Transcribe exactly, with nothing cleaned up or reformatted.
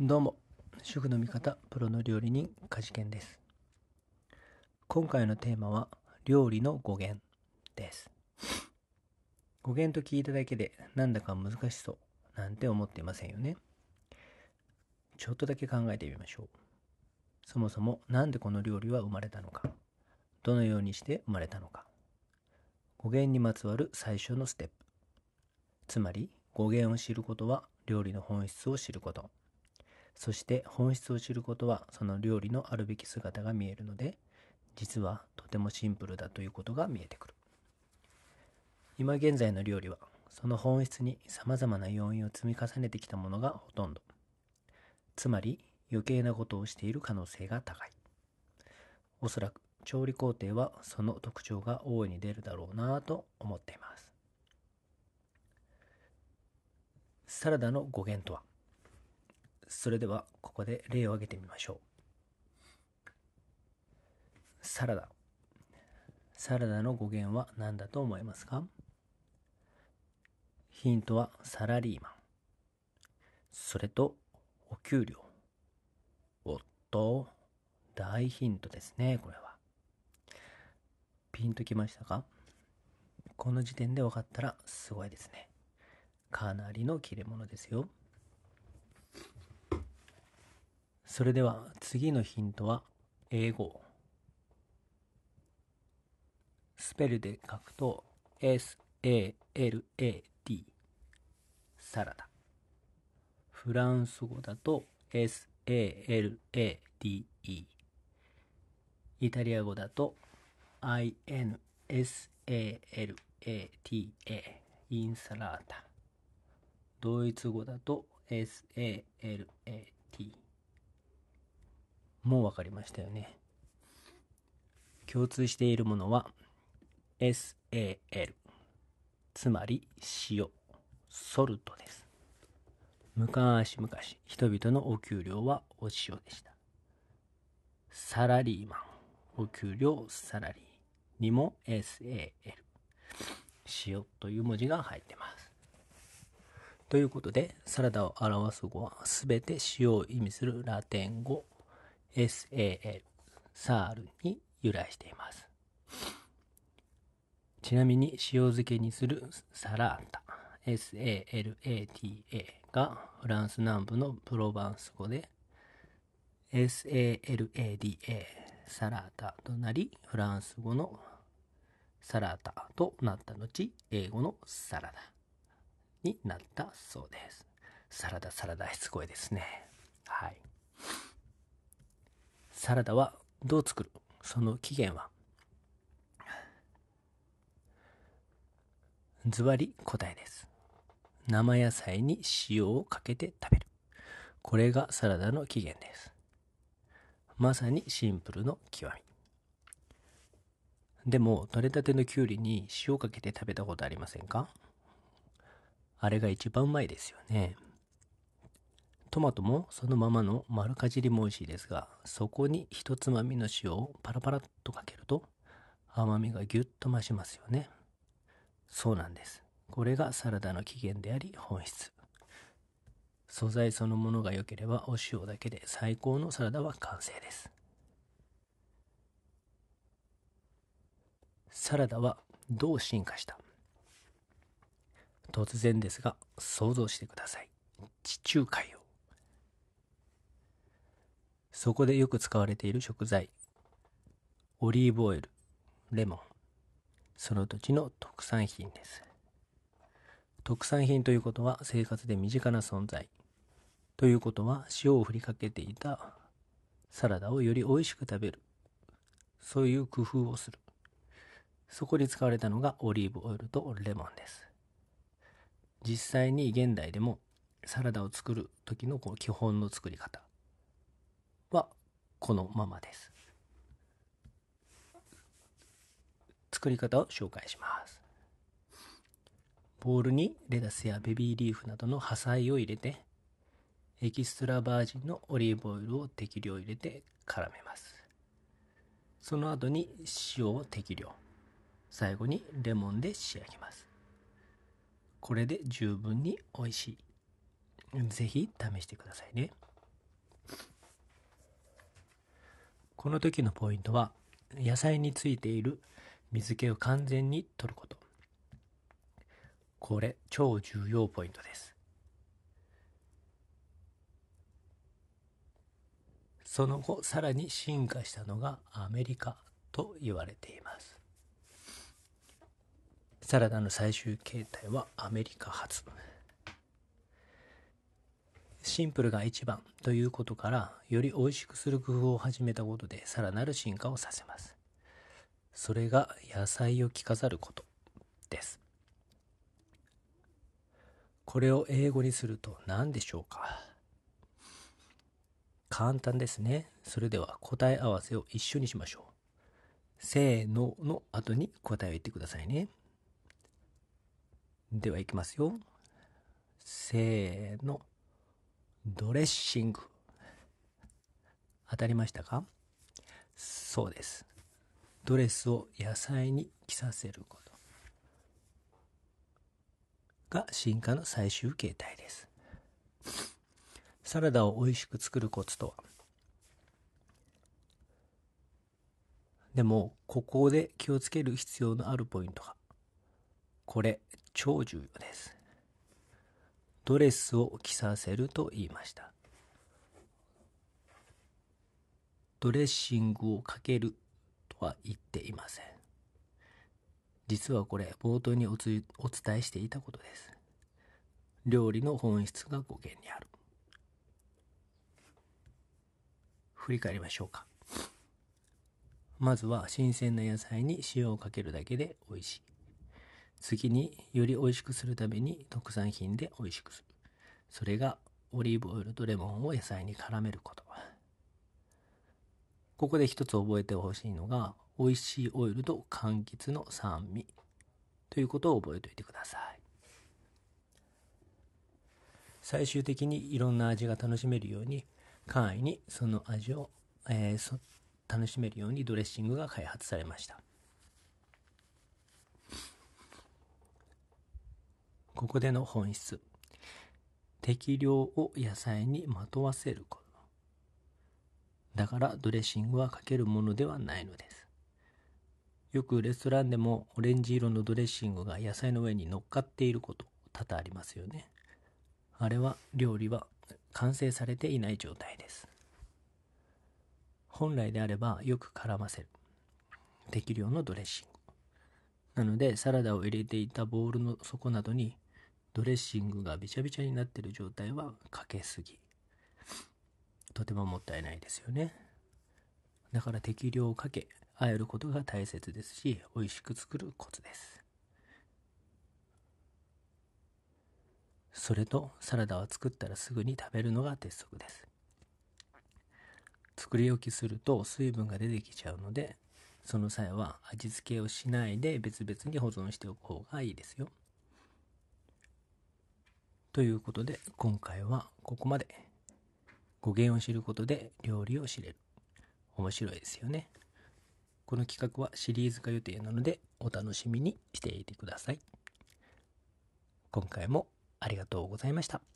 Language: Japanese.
どうも、主婦の味方、プロの料理人、梶健です。今回のテーマは、料理の語源です。語源と聞いただけで、なんだか難しそうなんて思っていませんよね。ちょっとだけ考えてみましょう。そもそも、なんでこの料理は生まれたのか、どのようにして生まれたのか、語源にまつわる最初のステップ。つまり、語源を知ることは、料理の本質を知ること。そして本質を知ることはその料理のあるべき姿が見えるので、実はとてもシンプルだということが見えてくる。今現在の料理はその本質にさまざまな要因を積み重ねてきたものがほとんど。つまり余計なことをしている可能性が高い。おそらく調理工程はその特徴が大いに出るだろうなぁと思っています。サラダの語源とは。それではここで例を挙げてみましょう。サラダ。サラダの語源は何だと思いますか？ヒントはサラリーマン。それとお給料。おっと、大ヒントですね、これは。ピンときましたか？この時点で分かったらすごいですね。かなりの切れ者ですよ。それでは次のヒントは英語。スペルで書くと エスエーエルエーディー サラダ。フランス語だと エスエーエルエーディーイー。イタリア語だと アイエヌエスエーエルエーティーエー インサラータ。ドイツ語だと エスエーエルエーティー。もう分かりましたよね。共通しているものは エスエーエル、 つまり塩、ソルトです。昔々人々のお給料はお塩でした。サラリーマン、お給料サラリーにも エスエーエル、 塩という文字が入っています。ということで、サラダを表す語はすべて塩を意味するラテン語 エスエーエル、 サールに由来しています。ちなみに塩漬けにするサラータ エスエーエルエーティーエー がフランス南部のプロバンス語で エスエーエルエーディーエー サラータとなり、フランス語のサラータとなった後、英語のサラダになったそうです。サラダサラダしつこいですね。はい。サラダはどう作る？その起源は？ズバリ答えです。生野菜に塩をかけて食べる。これがサラダの起源です。まさにシンプルの極み。でも、取れたてのきゅうりに塩かけて食べたことありませんか？あれが一番うまいですよね。トマトもそのままの丸かじりも美味しいですが、そこに一つまみの塩をパラパラっとかけると甘みがぎゅっと増しますよね。そうなんです。これがサラダの起源であり本質。素材そのものが良ければお塩だけで最高のサラダは完成です。サラダはどう進化した？突然ですが想像してください。地中海を。そこでよく使われている食材、オリーブオイル、レモン、その土地の特産品です。特産品ということは生活で身近な存在。ということは塩を振りかけていたサラダをより美味しく食べる。そういう工夫をする。そこに使われたのがオリーブオイルとレモンです。実際に現代でもサラダを作る時のこう基本の作り方はこのままです。作り方を紹介します。ボウルにレタスやベビーリーフなどの葉菜を入れて、エキストラバージンのオリーブオイルを適量入れて絡めます。その後に塩を適量、最後にレモンで仕上げます。これで十分に美味しい。ぜひ試してくださいね。 この時のポイントは、野菜についている水気を完全に取ること。これ超重要ポイントです。その後さらに進化したのがアメリカと言われています。サラダの最終形態はアメリカ発。シンプルが一番ということから、より美味しくする工夫を始めたことでさらなる進化をさせます。それが野菜を着飾ることです。これを英語にすると何でしょうか。簡単ですね。それでは答え合わせを一緒にしましょう。せーのの後に答えを言ってくださいね。ではいきますよ。せーの。ドレッシング。当たりましたか？そうです。ドレスを野菜に着させることが進化の最終形態です。サラダを美味しく作るコツとは。でもここで気をつける必要のあるポイントが、これ超重要です。ドレスを着させると言いました。ドレッシングをかけるとは言っていません。実はこれ冒頭におつお伝えしていたことです。料理の本質が語源にある。振り返りましょうか。まずは新鮮な野菜に塩をかけるだけで美味しい。次により美味しくするために特産品で美味しくする。それがオリーブオイルとレモンを野菜に絡めること。ここで一つ覚えてほしいのが、美味しいオイルと柑橘の酸味ということを覚えておいてください。最終的にいろんな味が楽しめるように、簡易にその味を、えー、そ楽しめるようにドレッシングが開発されました。ここでの本質。適量を野菜にまとわせること。だからドレッシングはかけるものではないのです。よくレストランでもオレンジ色のドレッシングが野菜の上に乗っかっていること多々ありますよね。あれは料理は完成されていない状態です。本来であればよく絡ませる適量のドレッシングなので、サラダを入れていたボウルの底などにドレッシングがびちゃびちゃになっている状態はかけすぎ、とてももったいないですよね。だから適量をかけ和えることが大切ですし、美味しく作るコツです。それとサラダは作ったらすぐに食べるのが鉄則です。作り置きすると水分が出てきちゃうので、その際は味付けをしないで別々に保存しておく方がいいですよ。ということで今回はここまで。語源を知ることで料理を知れる。面白いですよね。この企画はシリーズ化予定なのでお楽しみにしていてください。今回もありがとうございました。